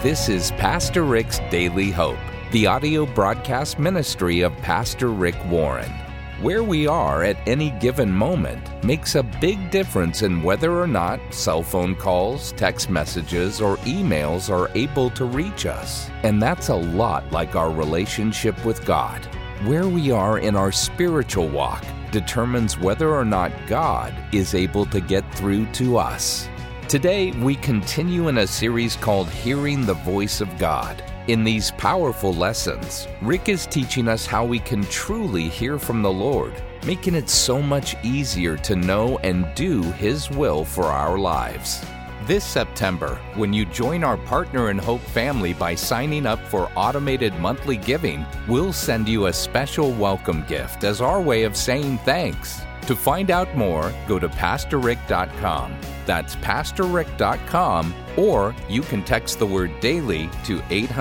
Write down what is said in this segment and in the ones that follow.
This is Pastor Rick's Daily Hope, the audio broadcast ministry of Pastor Rick Warren. Where we are at any given moment makes a big difference in whether or not cell phone calls, text messages, or emails are able to reach us. And that's a lot like our relationship with God. Where we are in our spiritual walk determines whether or not God is able to get through to us. Today, we continue in a series called Hearing the Voice of God. In these powerful lessons, Rick is teaching us how we can truly hear from the Lord, making it so much easier to know and do His will for our lives. This September, when you join our Partner in Hope family by signing up for automated monthly giving, we'll send you a special welcome gift as our way of saying thanks. To find out more, go to PastorRick.com. That's PastorRick.com, or you can text the word DAILY to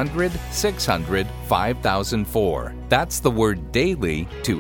800-600-5004. That's the word DAILY to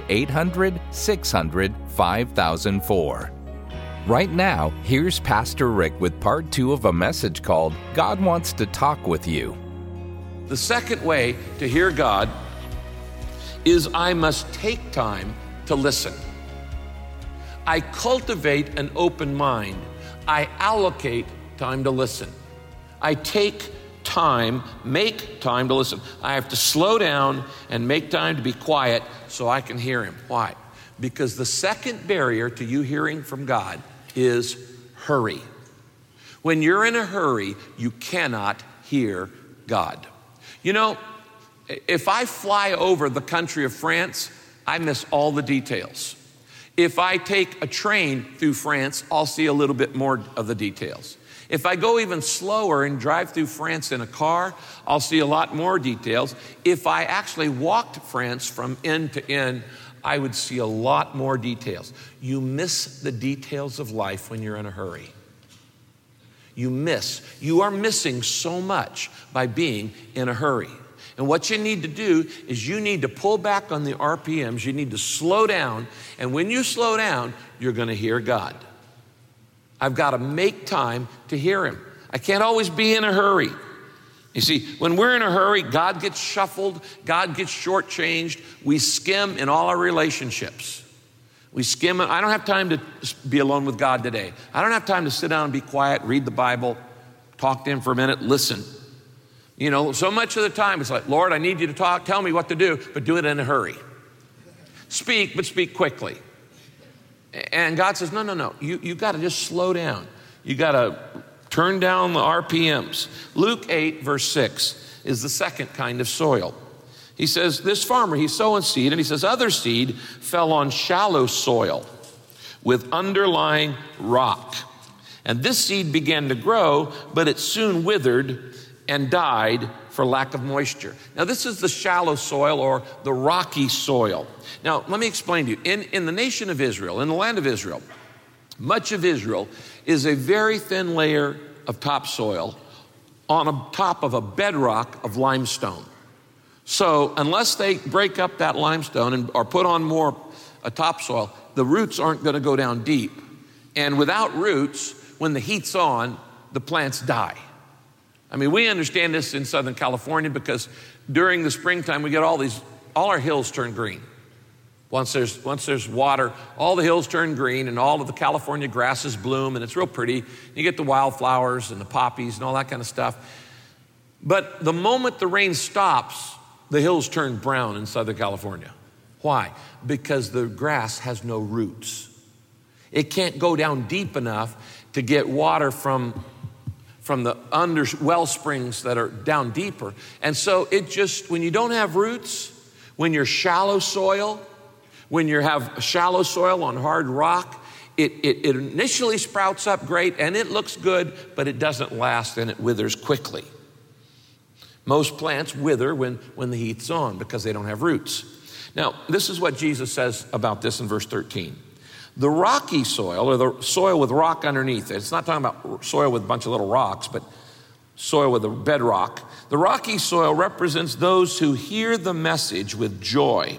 800-600-5004. Right now, here's Pastor Rick with part 2 of a message called God Wants to Talk with You. The second way to hear God is I must take time to listen. I cultivate an open mind. I allocate time to listen. I take time, make time to listen. I have to slow down and make time to be quiet so I can hear Him. Why? Because the second barrier to you hearing from God is hurry. When you're in a hurry, you cannot hear God. You know, if I fly over the country of France, I miss all the details. If I take a train through France, I'll see a little bit more of the details. If I go even slower and drive through France in a car, I'll see a lot more details. If I actually walked France from end to end, I would see a lot more details. You miss the details of life when you're in a hurry. You are missing so much by being in a hurry. And what you need to do is you need to pull back on the RPMs. You need to slow down. And when you slow down, you're going to hear God. I've got to make time to hear Him. I can't always be in a hurry. You see, when we're in a hurry, God gets shuffled. God gets shortchanged. We skim in all our relationships. We skim. I don't have time to be alone with God today. I don't have time to sit down and be quiet, read the Bible, talk to Him for a minute, listen. You know, so much of the time it's like, Lord, I need you to talk, tell me what to do, but do it in a hurry. Speak, but speak quickly. And God says, no, you got to just slow down. You got to turn down the RPMs. Luke 8, verse 6 is the second kind of soil. He says, this farmer, he's sowing seed, and he says, other seed fell on shallow soil with underlying rock. And this seed began to grow, but it soon withered and died for lack of moisture. Now, this is the shallow soil or the rocky soil. Now, let me explain to you. In the nation of Israel, in the land of Israel, much of Israel is a very thin layer of topsoil on top of a bedrock of limestone. So, unless they break up that limestone or put on more topsoil, the roots aren't going to go down deep. And without roots, when the heat's on, the plants die. I mean, we understand this in Southern California because during the springtime, we get all our hills turn green. Once there's water, all the hills turn green and all of the California grasses bloom and it's real pretty. You get the wildflowers and the poppies and all that kind of stuff. But the moment the rain stops, the hills turn brown in Southern California. Why? Because the grass has no roots. It can't go down deep enough to get water from the under well springs that are down deeper. And so when you don't have roots, when you're shallow soil, when you have shallow soil on hard rock, it initially sprouts up great and it looks good, but it doesn't last and it withers quickly. Most plants wither when the heat's on because they don't have roots. Now, this is what Jesus says about this in verse 13. The rocky soil, or the soil with rock underneath it, it's not talking about soil with a bunch of little rocks, but soil with a bedrock. The rocky soil represents those who hear the message with joy.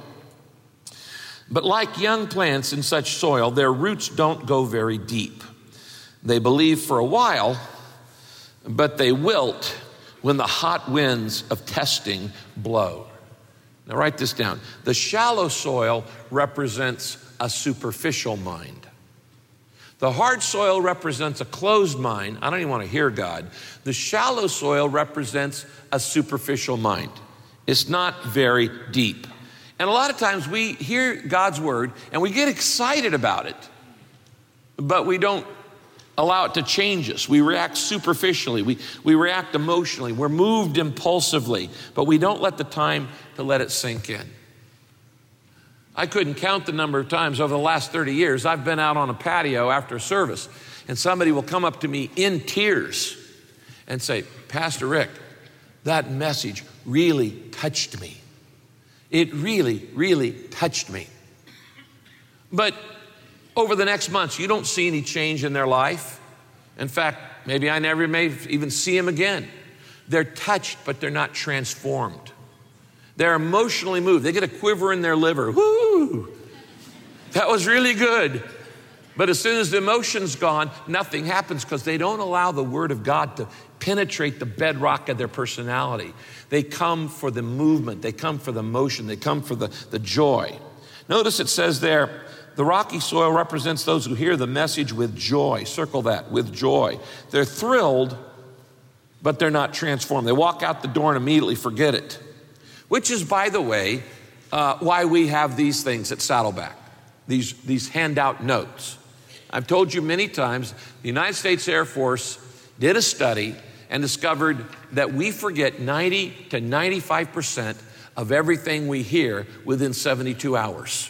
But like young plants in such soil, their roots don't go very deep. They believe for a while, but they wilt when the hot winds of testing blow. Now write this down. The shallow soil represents a superficial mind. The hard soil represents a closed mind. I don't even want to hear God. The shallow soil represents a superficial mind. It's not very deep. And a lot of times we hear God's word and we get excited about it, but we don't allow it to change us. We react superficially. We react emotionally. We're moved impulsively, but we don't let the time to let it sink in. I couldn't count the number of times over the last 30 years I've been out on a patio after a service, and somebody will come up to me in tears and say, Pastor Rick, that message really touched me. It really, really touched me. But over the next months, you don't see any change in their life. In fact, maybe I never may even see them again. They're touched, but they're not transformed. They're emotionally moved. They get a quiver in their liver. Woo! That was really good. But as soon as the emotion's gone, nothing happens because they don't allow the Word of God to penetrate the bedrock of their personality. They come for the movement. They come for the motion. They come for the joy. Notice it says there, the rocky soil represents those who hear the message with joy. Circle that, with joy. They're thrilled, but they're not transformed. They walk out the door and immediately forget it. Which is, by the way, why we have these things at Saddleback, these handout notes. I've told you many times, the United States Air Force did a study and discovered that we forget 90 to 95% of everything we hear within 72 hours.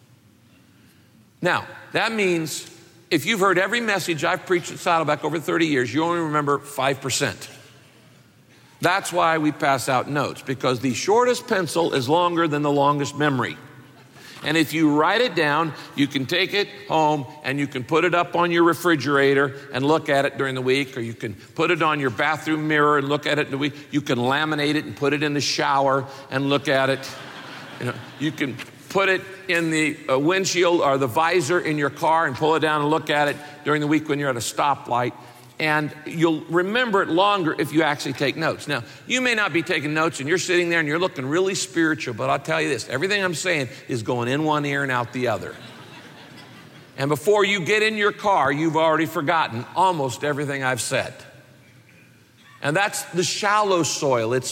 Now, that means if you've heard every message I've preached at Saddleback over 30 years, you only remember 5%. That's why we pass out notes, because the shortest pencil is longer than the longest memory. And if you write it down, you can take it home and you can put it up on your refrigerator and look at it during the week, or you can put it on your bathroom mirror and look at it in the week. You can laminate it and put it in the shower and look at it. You can put it in the windshield or the visor in your car and pull it down and look at it during the week when you're at a stoplight. And you'll remember it longer if you actually take notes. Now, you may not be taking notes and you're sitting there and you're looking really spiritual, but I'll tell you this, everything I'm saying is going in one ear and out the other. And before you get in your car, you've already forgotten almost everything I've said. And that's the shallow soil. It's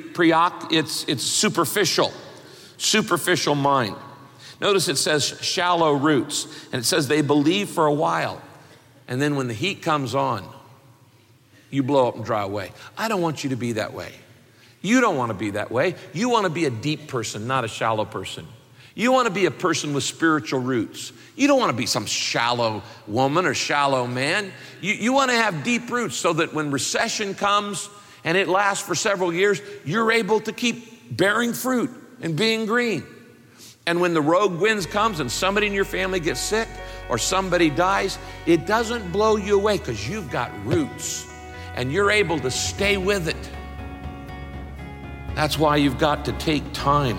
superficial mind. Notice it says shallow roots, and it says they believe for a while. And then when the heat comes on, you blow up and dry away. I don't want you to be that way. You don't want to be that way. You want to be a deep person, not a shallow person. You want to be a person with spiritual roots. You don't want to be some shallow woman or shallow man. You want to have deep roots so that when recession comes and it lasts for several years, you're able to keep bearing fruit and being green. And when the rogue winds comes and somebody in your family gets sick or somebody dies, it doesn't blow you away because you've got roots and you're able to stay with it. That's why you've got to take time.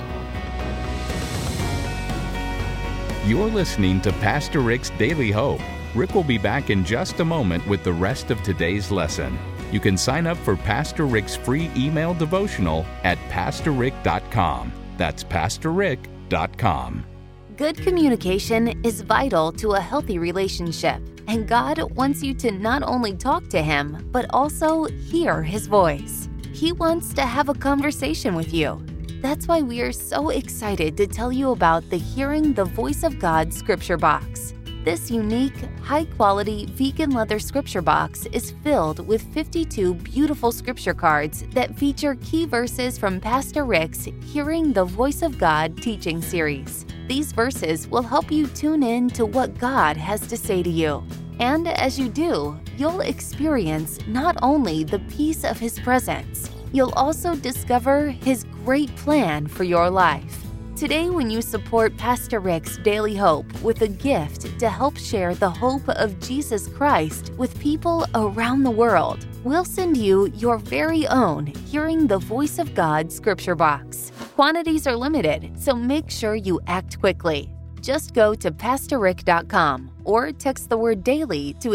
You're listening to Pastor Rick's Daily Hope. Rick will be back in just a moment with the rest of today's lesson. You can sign up for Pastor Rick's free email devotional at pastorrick.com. That's pastorrick.com. Good communication is vital to a healthy relationship, and God wants you to not only talk to Him, but also hear His voice. He wants to have a conversation with you. That's why we are so excited to tell you about the Hearing the Voice of God Scripture Box. This unique, high-quality vegan leather scripture box is filled with 52 beautiful scripture cards that feature key verses from Pastor Rick's Hearing the Voice of God teaching series. These verses will help you tune in to what God has to say to you. And as you do, you'll experience not only the peace of His presence, you'll also discover His great plan for your life. Today, when you support Pastor Rick's Daily Hope with a gift to help share the hope of Jesus Christ with people around the world, we'll send you your very own Hearing the Voice of God Scripture Box. Quantities are limited, so make sure you act quickly. Just go to PastorRick.com or text the word daily to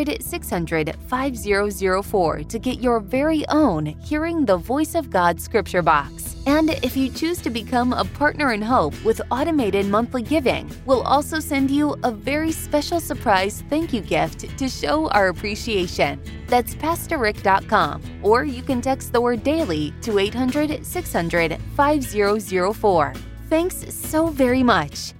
800-600-5004 to get your very own Hearing the Voice of God scripture box. And if you choose to become a partner in hope with automated monthly giving, we'll also send you a very special surprise thank you gift to show our appreciation. That's PastorRick.com, or you can text the word daily to 800-600-5004. Thanks so very much.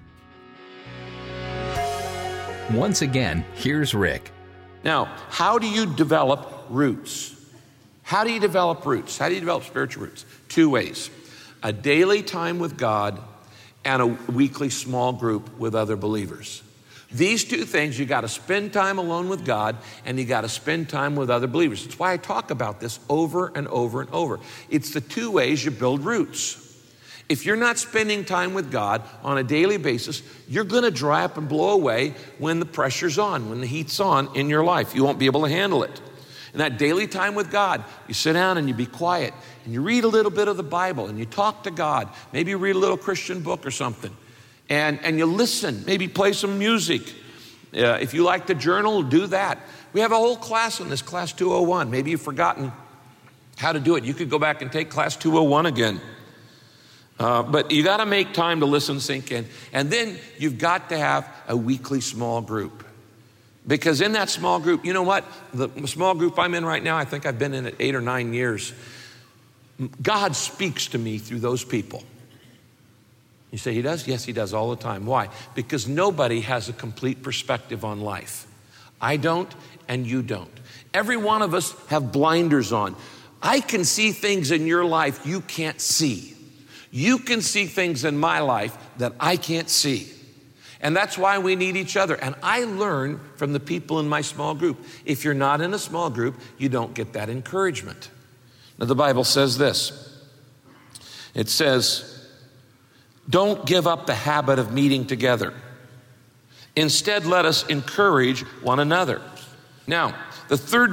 Once again, here's Rick. Now, how do you develop roots? How do you develop roots? How do you develop spiritual roots? 2 ways. A daily time with God and a weekly small group with other believers. These 2 things, you got to spend time alone with God and you got to spend time with other believers. That's why I talk about this over and over and over. It's the 2 ways you build roots. If you're not spending time with God on a daily basis, you're going to dry up and blow away when the pressure's on, when the heat's on in your life. You won't be able to handle it. And that daily time with God, you sit down and you be quiet and you read a little bit of the Bible and you talk to God. Maybe you read a little Christian book or something. And you listen, maybe play some music. If you like to journal, do that. We have a whole class on this, Class 201. Maybe you've forgotten how to do it. You could go back and take Class 201 again. But you got to make time to listen, sink in. And then you've got to have a weekly small group. Because in that small group, you know what? The small group I'm in right now, I think I've been in it 8 or 9 years. God speaks to me through those people. You say he does? Yes, he does all the time. Why? Because nobody has a complete perspective on life. I don't, and you don't. Every one of us have blinders on. I can see things in your life you can't see. You can see things in my life that I can't see. And that's why we need each other. And I learn from the people in my small group. If you're not in a small group, you don't get that encouragement. Now, the Bible says this. It says, don't give up the habit of meeting together. Instead, let us encourage one another. Now, the third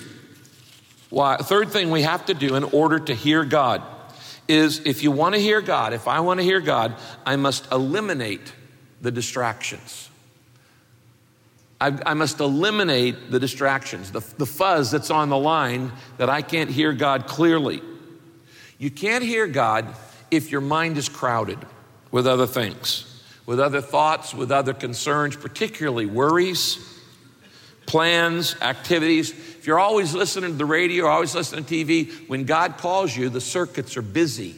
thing we have to do in order to hear God is, if you want to hear God, if I want to hear God, I must eliminate the distractions. I must eliminate the distractions, the fuzz that's on the line that I can't hear God clearly. You can't hear God if your mind is crowded with other things, with other thoughts, with other concerns, particularly worries, plans, activities. If you're always listening to the radio or always listening to TV, when God calls you, the circuits are busy.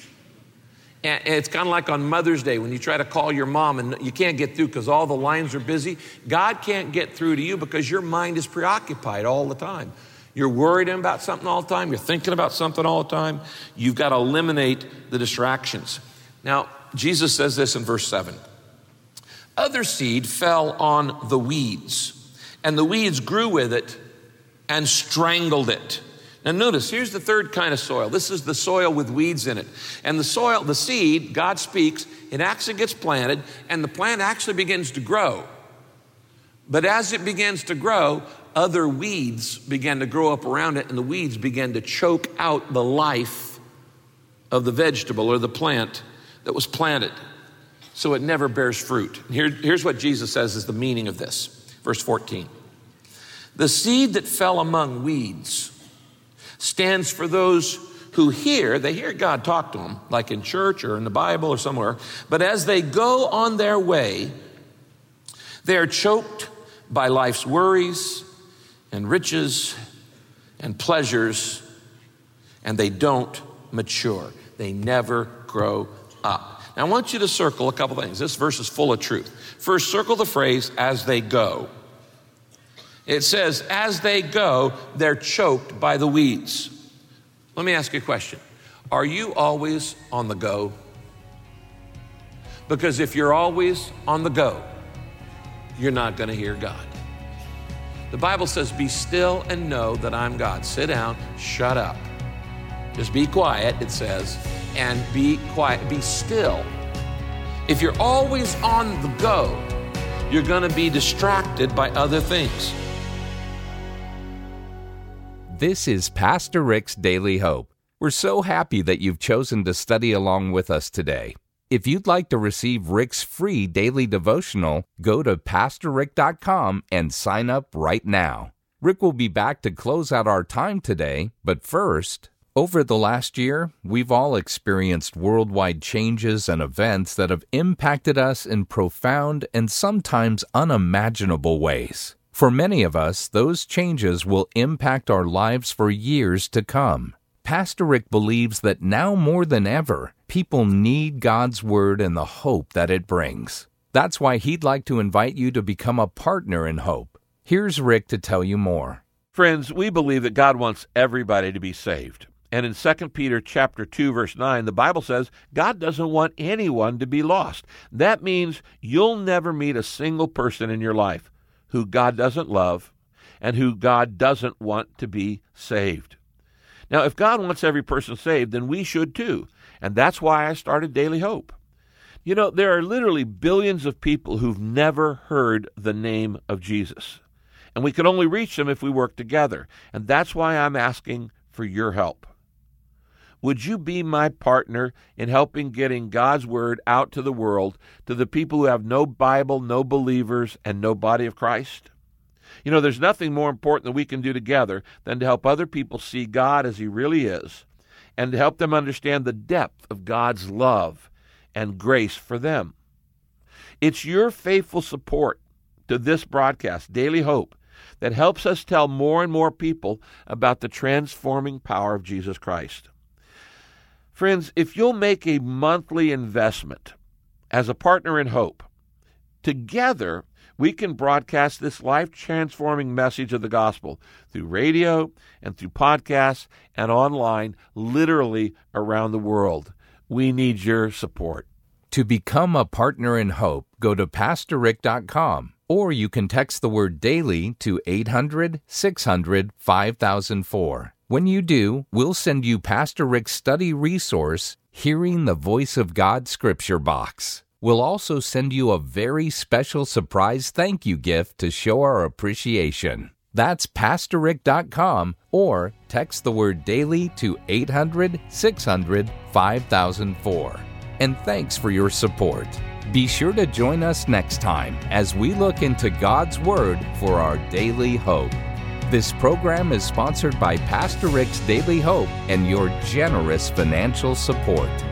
And it's kind of like on Mother's Day when you try to call your mom and you can't get through because all the lines are busy. God can't get through to you because your mind is preoccupied all the time. You're worried about something all the time. You're thinking about something all the time. You've got to eliminate the distractions. Now, Jesus says this in verse 7. Other seed fell on the weeds, and the weeds grew with it and strangled it. Now notice, here's the third kind of soil. This is the soil with weeds in it. And the soil, the seed, God speaks, it actually gets planted, and the plant actually begins to grow. But as it begins to grow, other weeds began to grow up around it, and the weeds began to choke out the life of the vegetable or the plant that was planted. So it never bears fruit. And here's what Jesus says is the meaning of this. Verse 14. The seed that fell among weeds stands for those who hear. They hear God talk to them, like in church or in the Bible or somewhere. But as they go on their way, they are choked by life's worries and riches and pleasures, and they don't mature. They never grow up. Now I want you to circle a couple things. This verse is full of truth. First, circle the phrase, as they go. It says, as they go, they're choked by the weeds. Let me ask you a question. Are you always on the go? Because if you're always on the go, you're not going to hear God. The Bible says, be still and know that I'm God. Sit down, shut up. Just be quiet, it says, and be quiet, be still. If you're always on the go, you're going to be distracted by other things. This is Pastor Rick's Daily Hope. We're so happy that you've chosen to study along with us today. If you'd like to receive Rick's free daily devotional, go to PastorRick.com and sign up right now. Rick will be back to close out our time today, but first, over the last year, we've all experienced worldwide changes and events that have impacted us in profound and sometimes unimaginable ways. For many of us, those changes will impact our lives for years to come. Pastor Rick believes that now more than ever, people need God's Word and the hope that it brings. That's why he'd like to invite you to become a partner in hope. Here's Rick to tell you more. Friends, we believe that God wants everybody to be saved. And in 2 Peter chapter 2, verse 9, the Bible says God doesn't want anyone to be lost. That means you'll never meet a single person in your life who God doesn't love and who God doesn't want to be saved. Now, if God wants every person saved, then we should too. And that's why I started Daily Hope. You know, there are literally billions of people who've never heard the name of Jesus. And we can only reach them if we work together. And that's why I'm asking for your help. Would you be my partner in helping getting God's Word out to the world, to the people who have no Bible, no believers, and no body of Christ? You know, there's nothing more important that we can do together than to help other people see God as He really is, and to help them understand the depth of God's love and grace for them. It's your faithful support to this broadcast, Daily Hope, that helps us tell more and more people about the transforming power of Jesus Christ. Friends, if you'll make a monthly investment as a partner in hope, together we can broadcast this life-transforming message of the gospel through radio and through podcasts and online, literally around the world. We need your support. To become a partner in hope, go to PastorRick.com, or you can text the word DAILY to 800-600-5004. When you do, we'll send you Pastor Rick's study resource, Hearing the Voice of God Scripture Box. We'll also send you a very special surprise thank you gift to show our appreciation. That's PastorRick.com, or text the word DAILY to 800-600-5004. And thanks for your support. Be sure to join us next time as we look into God's Word for our daily hope. This program is sponsored by Pastor Rick's Daily Hope and your generous financial support.